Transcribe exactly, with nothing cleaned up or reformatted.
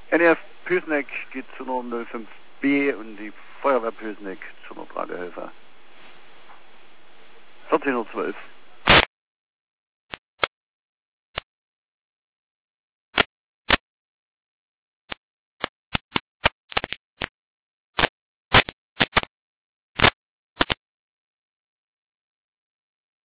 N E F Püßneck geht zu null null fünf B und die Feuerwehr Püßneck zu null drei Helfer. vierzehn Uhr zwölf.